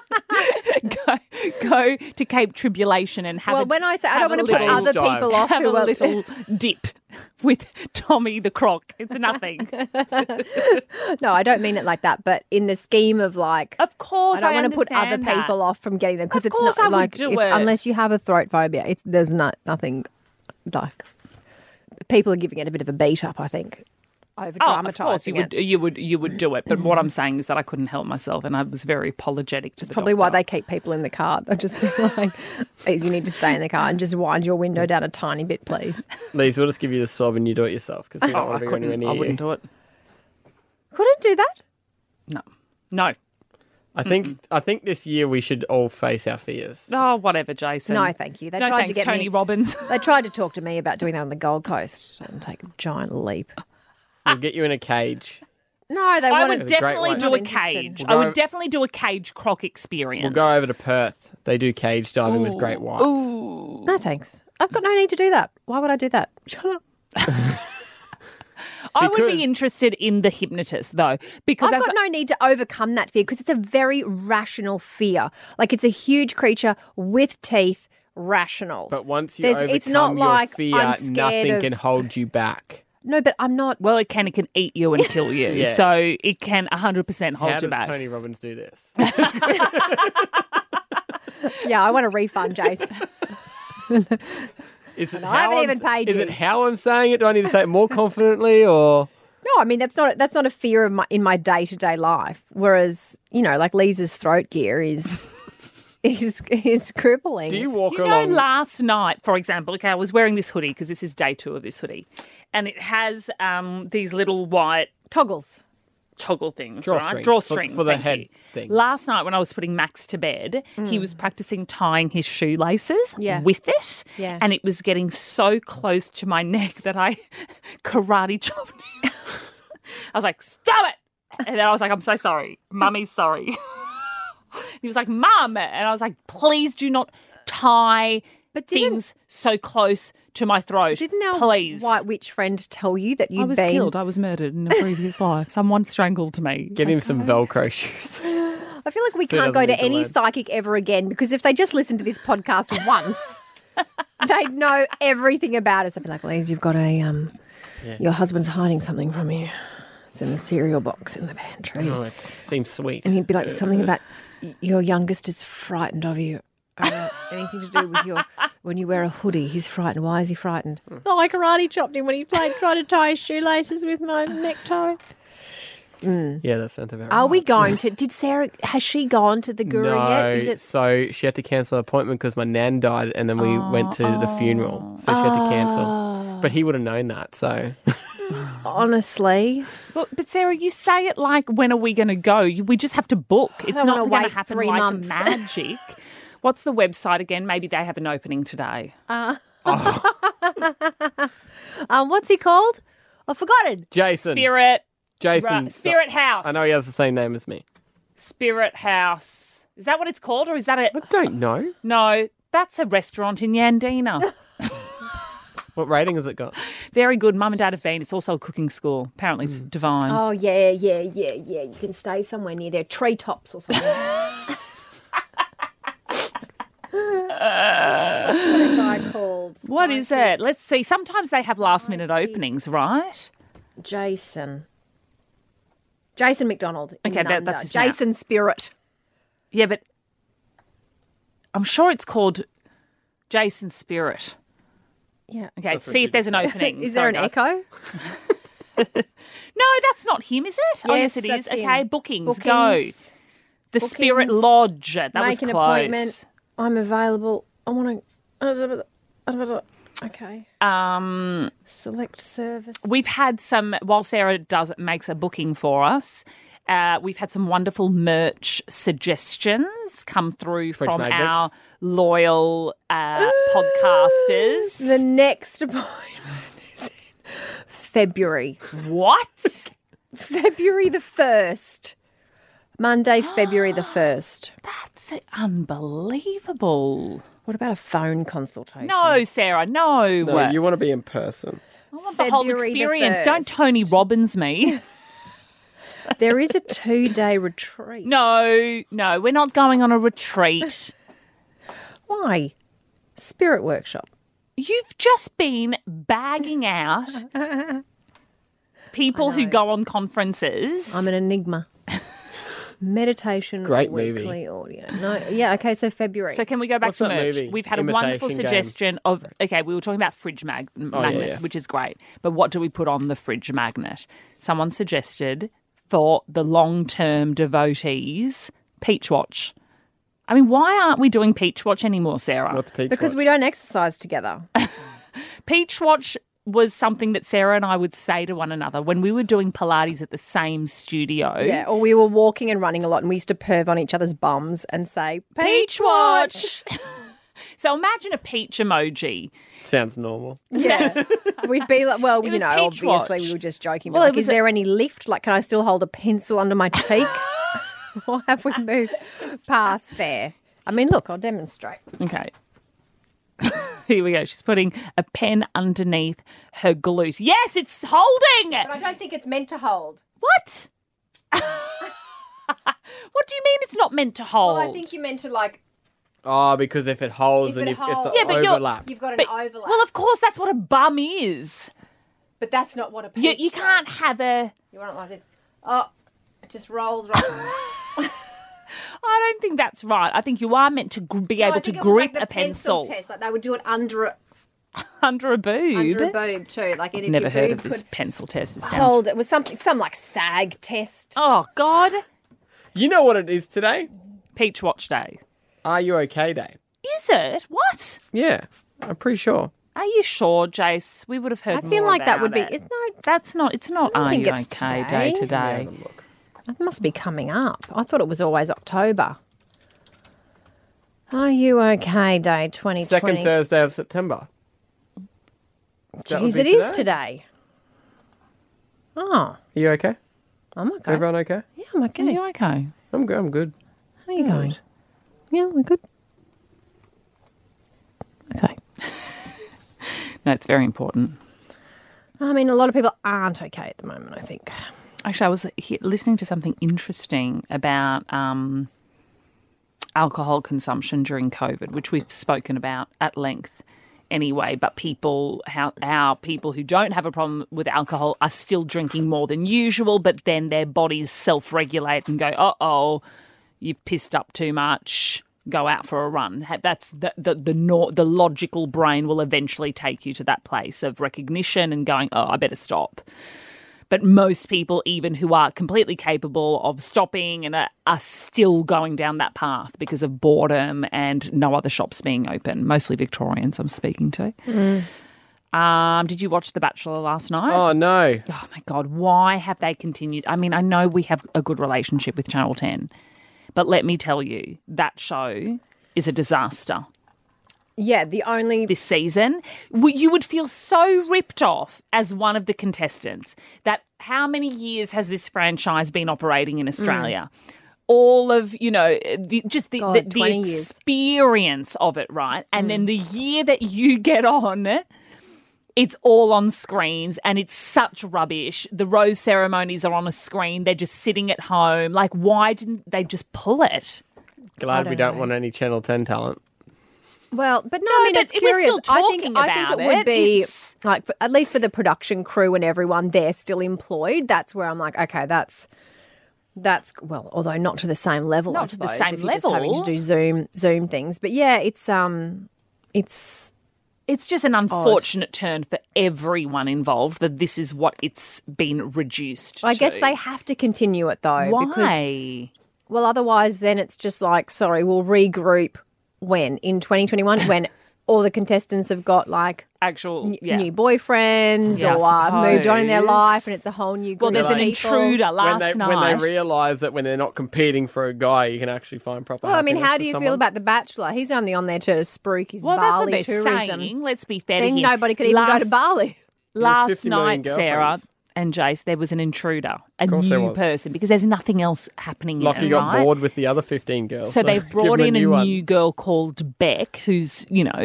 Go to Cape Tribulation and have when I say I don't want to put other people off have who a little dip with Tommy the Croc. It's nothing. No, I don't mean it like that. But in the scheme of of course, I don't want to put other people off from getting them because it's not like unless you have a throat phobia, there's nothing like. People are giving it a bit of a beat up, I think. Over dramatising it. You would do it. But what I'm saying is that I couldn't help myself and I was very apologetic to the probably doctor. why they keep people in the car. They're just like, you need to stay in the car and just wind your window down a tiny bit, please. Lise, we'll just give you the swab and you do it yourself because we don't want to be anywhere near you. I wouldn't do it. Couldn't do that? No. I think this year we should all face our fears. Oh, whatever, Jason. No, thank you. They no tried thanks, to get Tony Robbins. They tried to talk to me about doing that on the Gold Coast and take a giant leap. We'll get you in a cage. No, I would definitely do a cage. I would definitely do a cage croc experience. We'll go over to Perth. They do cage diving with great whites. Ooh. No, thanks. I've got no need to do that. Why would I do that? Shut up. I would be interested in the hypnotist, though, because I've got no need to overcome that fear because it's a very rational fear. Like, it's a huge creature with teeth, rational. But once you overcome your fear, nothing can hold you back. No, but I'm not. Well, it can eat you and kill you. Yeah. So it can 100% hold you back. How does Tony Robbins do this? Yeah, I want a refund, Jace. I haven't even paid you. Is it how I'm saying it? Do I need to say it more confidently or? No, I mean that's not a fear of in my day-to-day life. Whereas, like Lisa's throat gear is crippling. Do you walk along? Last night, for example, I was wearing this hoodie because this is day 2 of this hoodie, and it has these little white toggle things, Drawstrings for the head thing. Last night when I was putting Max to bed, he was practicing tying his shoelaces with it, and it was getting so close to my neck that I karate chopped him. I was like, "Stop it!" And then I was like, "I'm so sorry. Mummy's sorry." He was like, "Mum," and I was like, "Please do not tie things so close to my throat. Didn't our please." White Witch friend tell you that I was killed. I was murdered in a previous life. Someone strangled me. Get him some Velcro shoes. I feel like we can't go to any psychic ever again because if they just listened to this podcast once, they'd know everything about us. I'd be like, "Lise, you've got your husband's hiding something from you. It's in the cereal box in the pantry." Oh, it seems sweet. And he'd be like, "Something about your youngest is frightened of you. Anything to do with when you wear a hoodie, he's frightened. Why is he frightened?" "Oh, I karate chopped him when he tried to tie his shoelaces with my necktie." Yeah, that sounds about right. Are we going to? Has she gone to the guru yet? So she had to cancel an appointment because my nan died, and then we went to the funeral, so she had to cancel. But he would have known that, so. Honestly. But Sarah, you say it like, when are we going to go? We just have to book. It's not going to happen 3 like months. magic. What's the website again? Maybe they have an opening today. What's he called? I've forgotten. Jason. Spirit House. I know he has the same name as me. Spirit House. Is that what it's called, or is that it? I don't know. No, that's a restaurant in Yandina. What rating has it got? Very good. Mum and Dad have been. It's also a cooking school. Apparently it's divine. Oh, yeah. You can stay somewhere near their treetops or something. What's that guy called? McDonald. What is it? Let's see. Sometimes they have last-minute openings, right? Jason McDonald. Okay, that's his name. Jason Spirit. Yeah, but I'm sure it's called Jason Spirit. Yeah. Okay, let's see if there's an opening. Is there an echo? No, that's not him, is it? Yes, it is. Him. Okay, bookings, go. The Spirit Lodge. That was close. Make an appointment. I'm available. I want to... Okay. Select service. We've had some, while Sarah makes a booking for us, we've had some wonderful merch suggestions come through from our loyal podcasters. The next appointment is in February. What? February the 1st. Monday, February the 1st. That's unbelievable. What about a phone consultation? No, Sarah, no. No, you want to be in person. I want the whole experience. Don't Tony Robbins me. There is a 2-day retreat. No, we're not going on a retreat. Why? Spirit workshop. You've just been bagging out people who go on conferences. I'm an enigma. Meditation. Great weekly movie. Audio. No, yeah, okay, so February. So can we go back to merch? Movie? We've had a wonderful suggestion of, okay, we were talking about fridge magnets, which is great, but what do we put on the fridge magnet? Someone suggested for the long-term devotees, Peach Watch. I mean, why aren't we doing Peach Watch anymore, Sarah? What's Peach Because Watch? we don't exercise together. Peach Watch was something that Sarah and I would say to one another when we were doing Pilates at the same studio. Yeah, or we were walking and running a lot and we used to perv on each other's bums and say, Peach Watch! So imagine a peach emoji. Sounds normal. Yeah. We'd be like, well, It you was know, Peach obviously Watch. we were just joking. Well, But it like, was is there any lift? Like, can I still hold a pencil under my cheek? Or have we moved past there? I mean, look, I'll demonstrate. Okay. Here we go. She's putting a pen underneath her glute. Yes, it's holding. But I don't think it's meant to hold. What? What do you mean it's not meant to hold? Well, I think you meant to like... Oh, because if it holds and if it's overlap. You've got an overlap. Well, of course, that's what a bum is. But that's not what a peach You can't does. have a... You want it like this. Oh, it just rolls right. I don't think that's right. I think you are meant to be able to grip like a pencil. Test. Like they would do it under under a boob. Under a boob too. Like I've never heard of this pencil test. It sounds... Hold. It was some like SAG test. Oh God! You know what it is today? Peach Watch Day. Are you okay day? Is it? What? Yeah, I'm pretty sure. Are you sure, Jace? We would have heard. I feel more like that about would be. it. It's no. That's not. It's not. Are you okay day today? It must be coming up. I thought it was always October. Are you okay day 2020? Second Thursday of September. Jeez, it is today. Oh. Are you okay? I'm okay. Everyone okay? Yeah, I'm okay. Are you okay? I'm good. I'm good. How are you going? Yeah, we're good. Okay. No, it's very important. I mean, a lot of people aren't okay at the moment, I think. Actually, I was listening to something interesting about alcohol consumption during COVID, which we've spoken about at length anyway, but how people who don't have a problem with alcohol are still drinking more than usual, but then their bodies self-regulate and go, uh-oh, you've pissed up too much, go out for a run. That's the logical brain will eventually take you to that place of recognition and going, oh, I better stop. But most people, even who are completely capable of stopping and are still going down that path because of boredom and no other shops being open. Mostly Victorians I'm speaking to. Did you watch The Bachelor last night? Oh, no. Oh, my God. Why have they continued? I mean, I know we have a good relationship with Channel 10, but let me tell you, that show is a disaster. Yeah, this season, you would feel so ripped off as one of the contestants that how many years has this franchise been operating in Australia? All of, the experience of it, right? And then the year that you get on, it's all on screens and it's such rubbish. The rose ceremonies are on a screen. They're just sitting at home. Like, why didn't they just pull it? Glad we don't want any Channel 10 talent. Well, but no, I mean, it's curious. We're still I think it would be like, at least for the production crew and everyone, they're still employed. That's where I'm like, okay, that's well, although not to the same level, not I to the suppose, same if you're level. just having to do Zoom things. But yeah, it's just an unfortunate turn for everyone involved that this is what it's been reduced I to. guess they have to continue it though. Why? Because, well, otherwise then it's just like, sorry, we'll regroup when? In 2021 when all the contestants have got like actual new boyfriends or moved on in their life and it's a whole new group. Well, there's of an intruder last night. When they realise that when they're not competing for a guy, you can actually find proper Well, I mean, how do you someone. feel about The Bachelor? He's only on there to spruik his Well, Bali that's what they're tourism. saying. Let's be fair Then to him. nobody could even go to Bali. Last 50 million night, Sarah girlfriends. and Jace, there was an intruder, a course there new was. person, because there's nothing else happening Like in it, you got right? bored with the other 15 girls. So they've brought give him in a one. new girl called Beck, who's,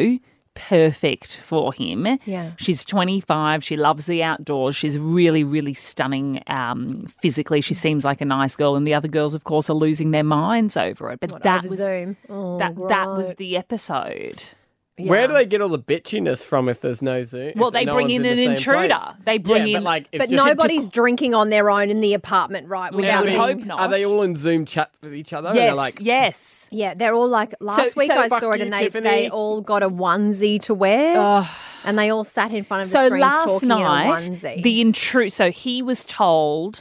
perfect for him. Yeah. She's 25. She loves the outdoors. She's really, really stunning physically. She seems like a nice girl. And the other girls, of course, are losing their minds over it. But that over was Zoom. Oh, that was the episode. Yeah. Where do they get all the bitchiness from if there's no Zoom? Well, if they no bring one's in the an same intruder. place? They bring yeah, in... But, like, it's But just nobody's drinking on their own in the apartment, right? Without would being- hope not. Are they all in Zoom chat with each other? And Yes, they're like, yes. Yeah, they're all like, last week I fuck saw it you, and Tiffany. they all got a onesie to wear and they all sat in front of the So screens last talking night, in a onesie. so he was told,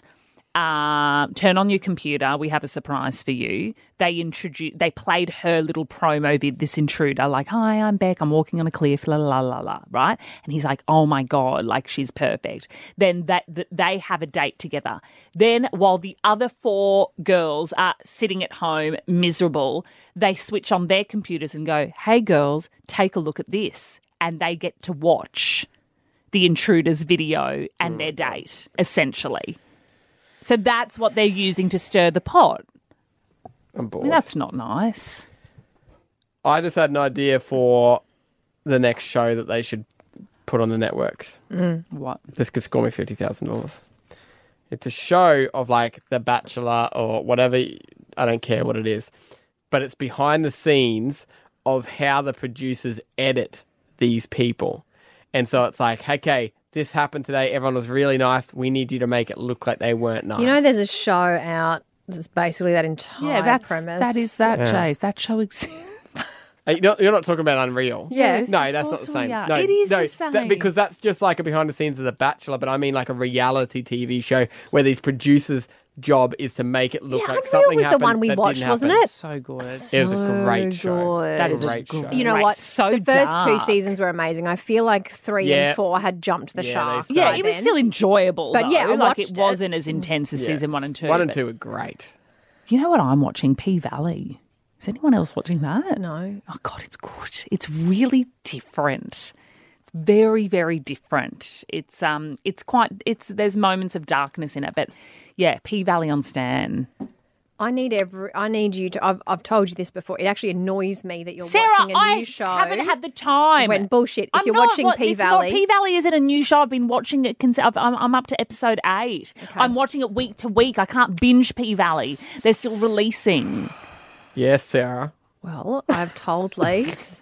turn on your computer, we have a surprise for you. They played her little promo vid, this intruder, like, hi, I'm Beck, I'm walking on a cliff, la la la la, right? And he's like, oh my God, like she's perfect. Then they have a date together. Then while the other 4 girls are sitting at home miserable, they switch on their computers and go, hey girls, take a look at this. And they get to watch the intruder's video and their date, essentially. So that's what they're using to stir the pot. I'm bored. I mean, that's not nice. I just had an idea for the next show that they should put on the networks. What? This could score me $50,000. It's a show of like The Bachelor or whatever. I don't care what it is. But it's behind the scenes of how the producers edit these people. And so it's like, okay, this happened today. Everyone was really nice. We need you to make it look like they weren't nice. You know, there's a show out that's basically that entire premise. That is that, Jace. That show exists. You're not talking about Unreal. Yes, No, of that's not course the same. we are. No, It is no, the same. because that's just like a behind the scenes of The Bachelor, but I mean like a reality TV show where these producers' job is to make it look like Unreal something was the happened one we that watched, didn't wasn't happen. it? So good. It was a great show. good. That is a great show. You know what? So the first 2 dark. seasons were amazing. I feel like 3 Yeah. and 4 had jumped the Yeah, shaft. they Yeah, by it was then. still enjoyable, But though. yeah, I like watched it it. wasn't as intense as Yeah. season 1 and 2. 1 and but- 2 were great. You know what I'm watching? P-Valley. Is anyone else watching that? No. Oh, God, it's good. It's really different. It's very, very different. There's moments of darkness in it, but yeah, P-Valley on Stan. I need you to. I've told you this before. It actually annoys me that you're Sarah, watching a new show. I haven't had the time. When bullshit. If I'm you're not watching wa- P-Valley. P-Valley isn't a new show. I've been watching it. I'm up to episode 8. Okay. I'm watching it week to week. I can't binge P-Valley. They're still releasing. Yes, Sarah. Well, I've told Lise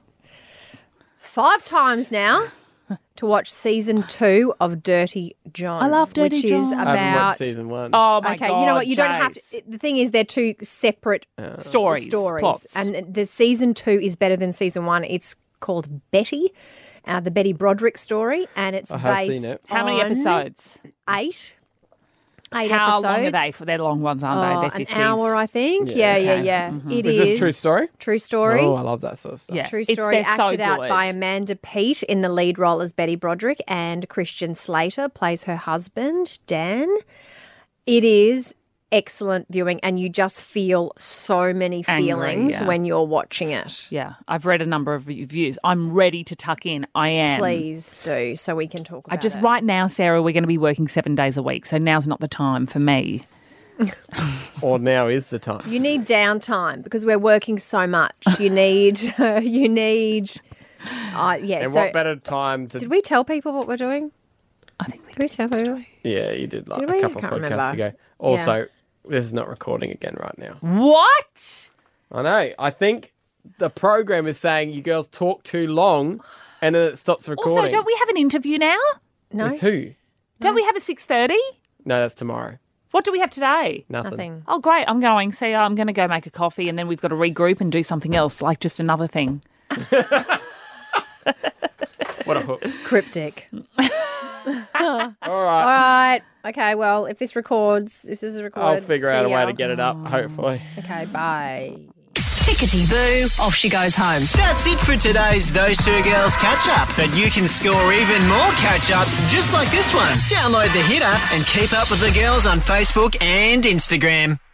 5 times now to watch season 2 of Dirty John. I love Dirty which John. is I haven't about. watched season 1. Oh my Okay, God, you know what? You don't have Jace. to. The thing is, they're 2 separate Stories. Plots. and the season 2 is better than season 1. It's called Betty, the Betty Broderick story, and it's I have based. seen it. How many on episodes? 8. How episodes. long are they? They're long ones, aren't they? An They're 50s. hour, I think. Yeah, Yeah, okay. yeah. Mhm. It Is this true story? True story. Oh, I love that sort of stuff. Yeah. True It's- story, they're so acted out good. by Amanda Peet in the lead role as Betty Broderick, and Christian Slater plays her husband, Dan. It is excellent viewing, and you just feel so many Angry, feelings yeah. when you're watching it. Yeah, I've read a number of reviews. I'm ready to tuck in. I am. Please do, so we can talk about it. Right now, Sarah, we're going to be working 7 days a week, so now's not the time for me. Or now is the time. You need downtime because we're working so much. You need, yeah. And So, what better time to... did we tell people what we're doing? I think we Did we tell people? Yeah, you did like Did a we? couple I of can't podcasts remember. ago. Also, this is not recording again right now. What? I know. I think the program is saying you girls talk too long and then it stops recording. Also, don't we have an interview now? No. With who? Don't we have a 6:30? No, that's tomorrow. What do we have today? Nothing. Oh, great. I'm going to go make a coffee and then we've got to regroup and do something else, like just another thing. What a hook. Cryptic. All right. All right. Okay, well, if this is recorded, I'll figure out a way to get it up, hopefully. Okay, bye. Tickety-boo, off she goes home. That's it for today's Those Two Girls catch-up. But you can score even more catch-ups just like this one. Download the Hit app and keep up with the girls on Facebook and Instagram.